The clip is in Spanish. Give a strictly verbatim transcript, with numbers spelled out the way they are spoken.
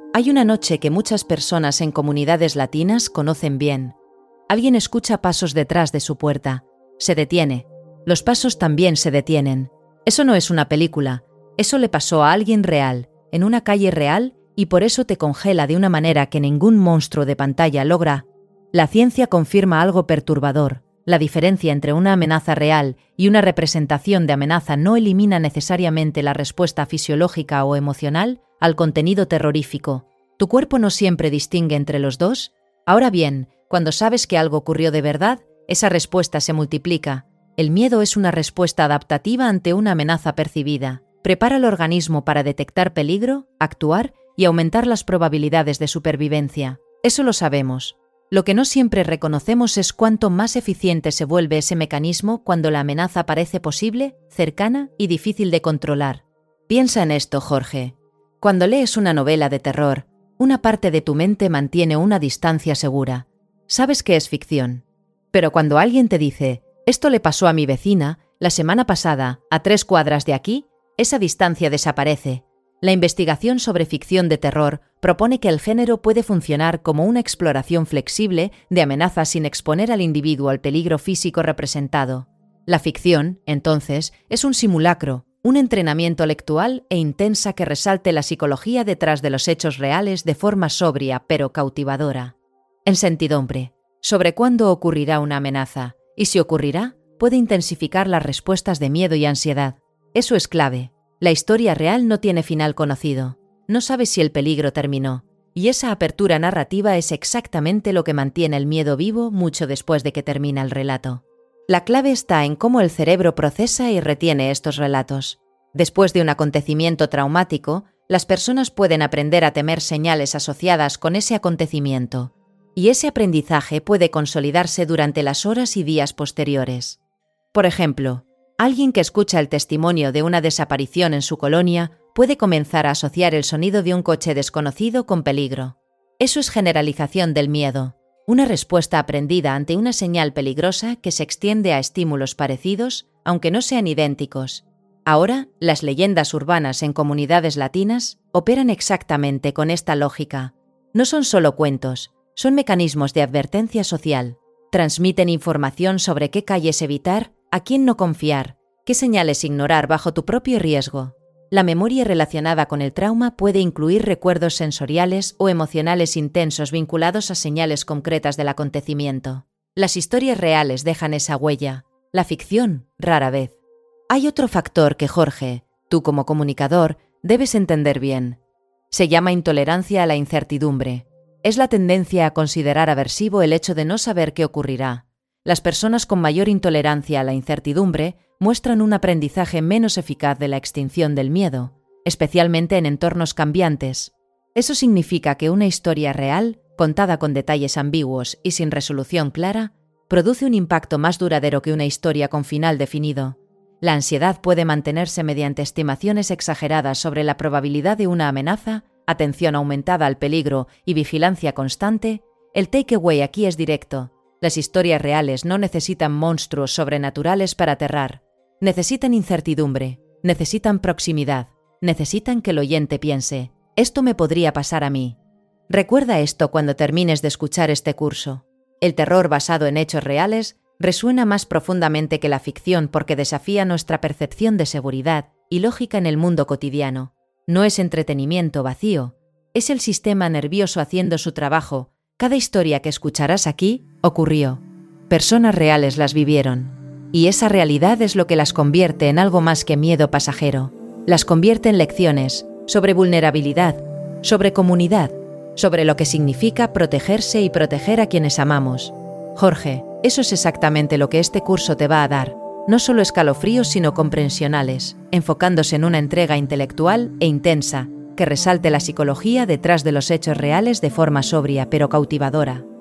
Hay una noche que muchas personas en comunidades latinas conocen bien. Alguien escucha pasos detrás de su puerta. Se detiene. Los pasos también se detienen. Eso no es una película. Eso le pasó a alguien real, en una calle real, y por eso te congela de una manera que ningún monstruo de pantalla logra. La ciencia confirma algo perturbador. La diferencia entre una amenaza real y una representación de amenaza no elimina necesariamente la respuesta fisiológica o emocional al contenido terrorífico. ¿Tu cuerpo no siempre distingue entre los dos? Ahora bien, cuando sabes que algo ocurrió de verdad, esa respuesta se multiplica. El miedo es una respuesta adaptativa ante una amenaza percibida. Prepara al organismo para detectar peligro, actuar y aumentar las probabilidades de supervivencia. Eso lo sabemos. Lo que no siempre reconocemos es cuánto más eficiente se vuelve ese mecanismo cuando la amenaza parece posible, cercana y difícil de controlar. Piensa en esto, Jorge. Cuando lees una novela de terror, una parte de tu mente mantiene una distancia segura. Sabes que es ficción. Pero cuando alguien te dice, esto le pasó a mi vecina, la semana pasada, a tres cuadras de aquí, esa distancia desaparece. La investigación sobre ficción de terror propone que el género puede funcionar como una exploración flexible de amenazas sin exponer al individuo al peligro físico representado. La ficción, entonces, es un simulacro, un entrenamiento lectual e intensa que resalte la psicología detrás de los hechos reales de forma sobria pero cautivadora. En Sentidumbre, sobre cuándo ocurrirá una amenaza, y si ocurrirá, puede intensificar las respuestas de miedo y ansiedad. Eso es clave. La historia real no tiene final conocido. No sabes si el peligro terminó. Y esa apertura narrativa es exactamente lo que mantiene el miedo vivo mucho después de que termina el relato. La clave está en cómo el cerebro procesa y retiene estos relatos. Después de un acontecimiento traumático, las personas pueden aprender a temer señales asociadas con ese acontecimiento. Y ese aprendizaje puede consolidarse durante las horas y días posteriores. Por ejemplo, alguien que escucha el testimonio de una desaparición en su colonia puede comenzar a asociar el sonido de un coche desconocido con peligro. Eso es generalización del miedo, una respuesta aprendida ante una señal peligrosa que se extiende a estímulos parecidos, aunque no sean idénticos. Ahora, las leyendas urbanas en comunidades latinas operan exactamente con esta lógica. No son solo cuentos, son mecanismos de advertencia social. Transmiten información sobre qué calles evitar, a quién no confiar, qué señales ignorar bajo tu propio riesgo. La memoria relacionada con el trauma puede incluir recuerdos sensoriales o emocionales intensos vinculados a señales concretas del acontecimiento. Las historias reales dejan esa huella, la ficción, rara vez. Hay otro factor que, Jorge, tú como comunicador, debes entender bien. Se llama intolerancia a la incertidumbre. Es la tendencia a considerar aversivo el hecho de no saber qué ocurrirá. Las personas con mayor intolerancia a la incertidumbre muestran un aprendizaje menos eficaz de la extinción del miedo, especialmente en entornos cambiantes. Eso significa que una historia real, contada con detalles ambiguos y sin resolución clara, produce un impacto más duradero que una historia con final definido. La ansiedad puede mantenerse mediante estimaciones exageradas sobre la probabilidad de una amenaza, atención aumentada al peligro y vigilancia constante. El takeaway aquí es directo. Las historias reales no necesitan monstruos sobrenaturales para aterrar. Necesitan incertidumbre, necesitan proximidad, necesitan que el oyente piense, esto me podría pasar a mí. Recuerda esto cuando termines de escuchar este curso. El terror basado en hechos reales resuena más profundamente que la ficción porque desafía nuestra percepción de seguridad y lógica en el mundo cotidiano. No es entretenimiento vacío, es el sistema nervioso haciendo su trabajo. Cada historia que escucharás aquí ocurrió. Personas reales las vivieron. Y esa realidad es lo que las convierte en algo más que miedo pasajero. Las convierte en lecciones sobre vulnerabilidad, sobre comunidad, sobre lo que significa protegerse y proteger a quienes amamos. Jorge, eso es exactamente lo que este curso te va a dar. No solo escalofríos, sino comprensionales, enfocándose en una entrega intelectual e intensa, que resalte la psicología detrás de los hechos reales de forma sobria pero cautivadora.